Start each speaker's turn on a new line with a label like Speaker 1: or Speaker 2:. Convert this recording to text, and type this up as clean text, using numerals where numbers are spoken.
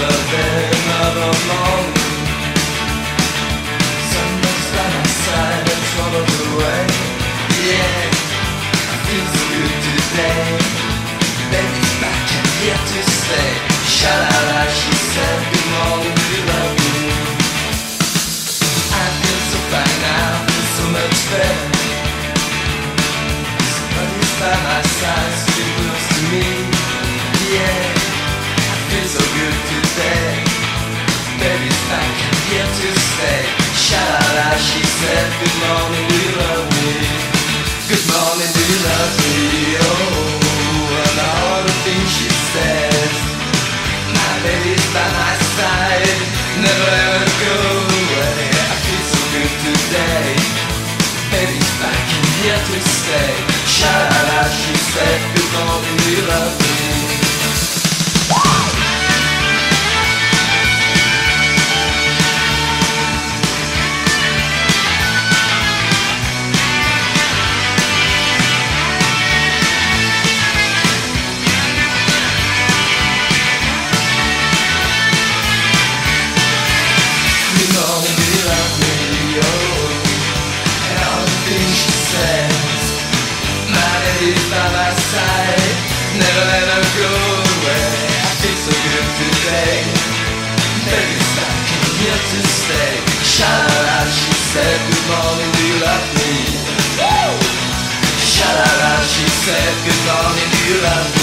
Speaker 1: another day, another morning. Someone's by my side and troubles away. Yeah, I feel so good today. Baby's back and here to stay. Sha-la-la, she said, good morning, do you love me? I feel so fine now, feel so much better. Somebody's by my side, still close to me. Yeah, I feel so good today. Baby's back and here to stay. Sha-la-la, she said, good morning, do you love me? Good morning, do you love me? Oh, and all the things she says. My baby's by my side, never ever go away. I feel so good today. Baby's back and here to stay. Sha-la-la, she said, good morning, do you love me? By my side, never let her go away. I feel so good today. Baby's back and here to stay. Sha-la-la, she said, good morning, do you love me? Woo! Sha-la-la, she said, good morning, do you love me?